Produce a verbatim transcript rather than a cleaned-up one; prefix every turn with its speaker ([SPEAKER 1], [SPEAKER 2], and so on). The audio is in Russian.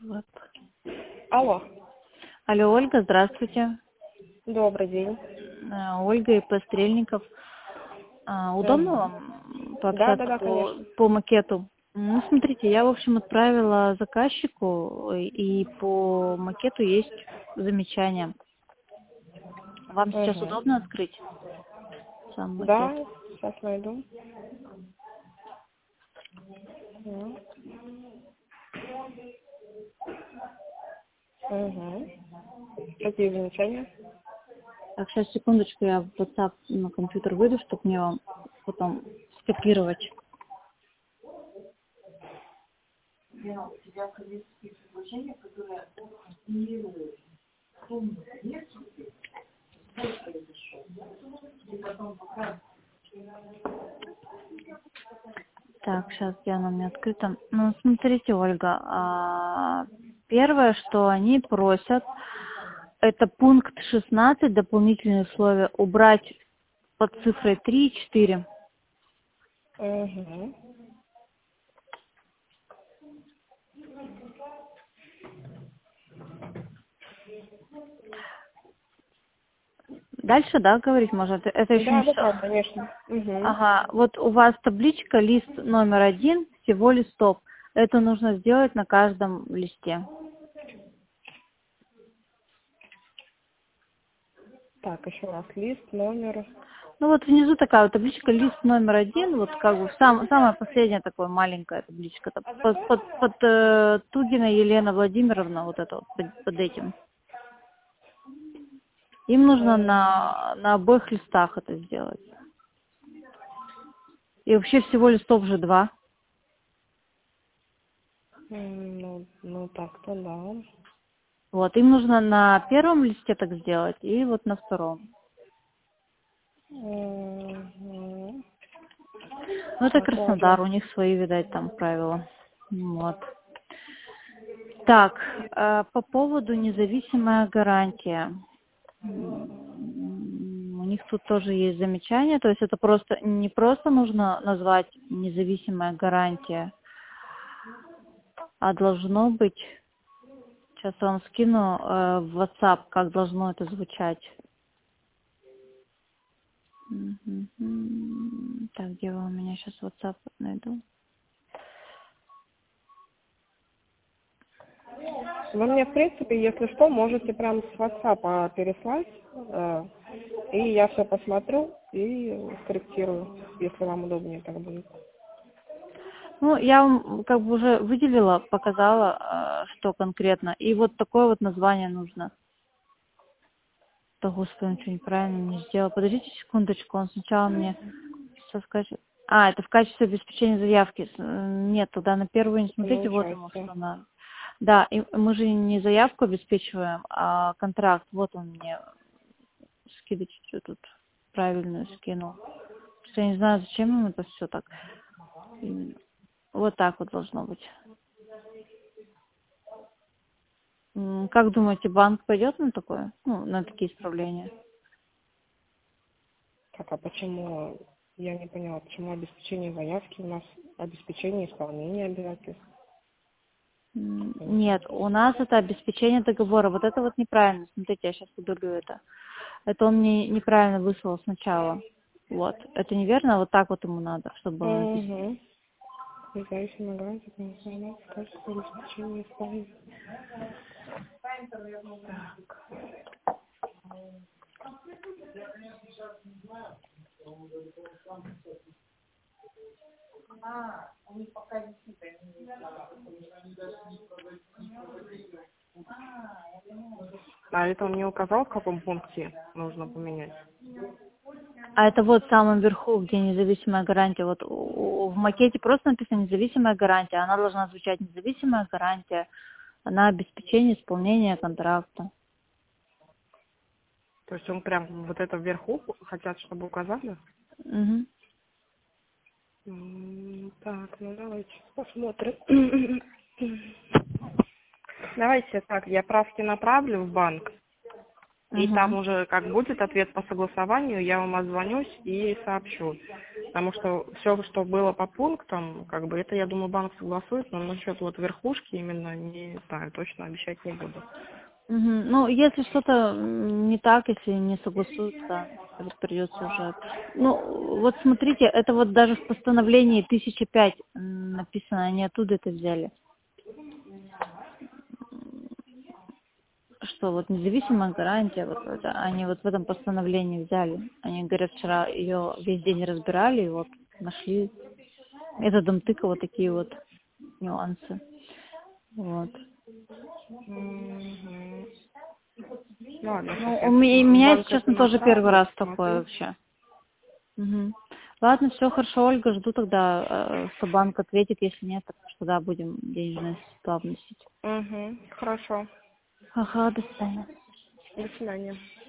[SPEAKER 1] Вот.
[SPEAKER 2] Алло.
[SPEAKER 1] Алло, Ольга, здравствуйте.
[SPEAKER 2] Добрый день.
[SPEAKER 1] А, Ольга и П. Стрельников. А, Удобно
[SPEAKER 2] Угу.
[SPEAKER 1] вам
[SPEAKER 2] Да, да,
[SPEAKER 1] пообщаться
[SPEAKER 2] да,
[SPEAKER 1] по,
[SPEAKER 2] конечно.
[SPEAKER 1] по макету? Ну, смотрите, я, в общем, отправила заказчику, и по макету есть замечания. Вам сейчас
[SPEAKER 2] Угу.
[SPEAKER 1] удобно открыть сам макет?
[SPEAKER 2] Да, сейчас найду. Угу. Угу. Какие замечания?
[SPEAKER 1] Так, сейчас, секундочку, я в WhatsApp на компьютер выйду, чтобы мне вам потом скопировать. Так, сейчас где она у меня открыта. Ну, смотрите, Ольга, а, первое, что они просят, это пункт шестнадцать, дополнительные условия, убрать под цифрой три и четыре.
[SPEAKER 2] Угу.
[SPEAKER 1] Дальше, да, говорить можно? Это, это еще не
[SPEAKER 2] Да, да,
[SPEAKER 1] все.
[SPEAKER 2] да, конечно. Угу.
[SPEAKER 1] Ага, вот у вас табличка, лист номер один, всего листов. Это нужно сделать на каждом листе.
[SPEAKER 2] Так, еще раз. Лист, номер.
[SPEAKER 1] Ну вот внизу такая вот табличка, лист номер один, вот как бы сам, самая последняя такая маленькая табличка. Там Под, под, под э, Тугина Елена Владимировна, вот это вот, под, под этим. Им нужно
[SPEAKER 2] М,
[SPEAKER 1] на, на обоих листах это сделать. И вообще всего листов же два.
[SPEAKER 2] м, Ну, ну так-то да.
[SPEAKER 1] Вот, им нужно на первом листе так сделать и вот на втором.
[SPEAKER 2] Угу.
[SPEAKER 1] Ну это
[SPEAKER 2] Так,
[SPEAKER 1] Краснодар,
[SPEAKER 2] ладно.
[SPEAKER 1] у них свои, видать, там правила. Вот. Так, э, по поводу независимая гарантия. М, У них тут тоже есть замечания, то есть это просто не просто нужно назвать независимая гарантия, а должно быть, сейчас я вам скину э, в WhatsApp, как должно это звучать. Мгм. Так, где вы у меня сейчас WhatsApp найду?
[SPEAKER 2] Вы мне, в принципе, если что, можете прям с WhatsApp переслать, э, и я все посмотрю и скорректирую, если вам удобнее так будет.
[SPEAKER 1] Ну, я вам как бы уже выделила, показала, э, что конкретно. И вот такое вот название нужно. Да, господи, он что, неправильно не сделал. Подождите секундочку, он сначала мне все скажет. А, это в качестве обеспечения заявки. С- м, Нет, туда на первую не смотрите, вот ему
[SPEAKER 2] Получается.
[SPEAKER 1] что надо. Да, и мы же не заявку обеспечиваем, а контракт. Вот он мне скидочку тут правильную скинул. Что я не знаю, зачем ему это все так. Именно. Вот так вот должно быть. М, Как думаете, банк пойдет на такое? Ну, на такие исправления?
[SPEAKER 2] Так, а почему, я не поняла, почему обеспечение заявки у нас обеспечение исполнения обязательств?
[SPEAKER 1] М, Нет,
[SPEAKER 2] Получается.
[SPEAKER 1] у нас это обеспечение договора. Вот это вот неправильно. Смотрите, я сейчас удалю это. Это он мне неправильно выслал сначала. Вот. Это неверно, вот так вот ему надо, чтобы было написано.
[SPEAKER 2] Угу. Независимая гарантия по информации, качество обеспечения исполнения. А это он мне указал, в каком пункте нужно поменять?
[SPEAKER 1] А это вот в самом верху, где независимая гарантия. Вот у- у- в макете просто написано независимая гарантия. Она должна звучать независимая гарантия на обеспечение исполнения контракта.
[SPEAKER 2] То есть он прям вот это вверху хотят, чтобы указали?
[SPEAKER 1] Мгм.
[SPEAKER 2] М, Так, ну давайте посмотрим. Давайте так, я правки направлю в банк, и там
[SPEAKER 1] Мгм.
[SPEAKER 2] уже как будет ответ по согласованию, я вам отзвонюсь и сообщу. Потому что все, что было по пунктам, как бы это, я думаю, банк согласует, но насчет вот верхушки именно не знаю, точно обещать не буду.
[SPEAKER 1] Мгм. Ну, если что-то м, не так, если не согласуются, тогда придется уже. Ну, вот смотрите, это вот даже в постановлении тысяча пять м, написано, они оттуда это взяли. Что вот независимая гарантия, вот это, они вот в этом постановлении взяли. Они говорят, вчера ее весь день разбирали, и вот нашли методом тыка вот такие вот нюансы. Вот.
[SPEAKER 2] Мгм. Ладно, сейчас
[SPEAKER 1] Ну, у
[SPEAKER 2] я
[SPEAKER 1] меня, у
[SPEAKER 2] в
[SPEAKER 1] меня, если
[SPEAKER 2] банк это
[SPEAKER 1] честно, тоже первый
[SPEAKER 2] направлю,
[SPEAKER 1] раз такое
[SPEAKER 2] посмотрю.
[SPEAKER 1] вообще. Мгм. Ладно, все хорошо, Ольга, жду тогда, э, что банк ответит, если нет, так тогда будем денежные средства вносить.
[SPEAKER 2] Угу, хорошо.
[SPEAKER 1] Ага, до свидания.
[SPEAKER 2] До свидания.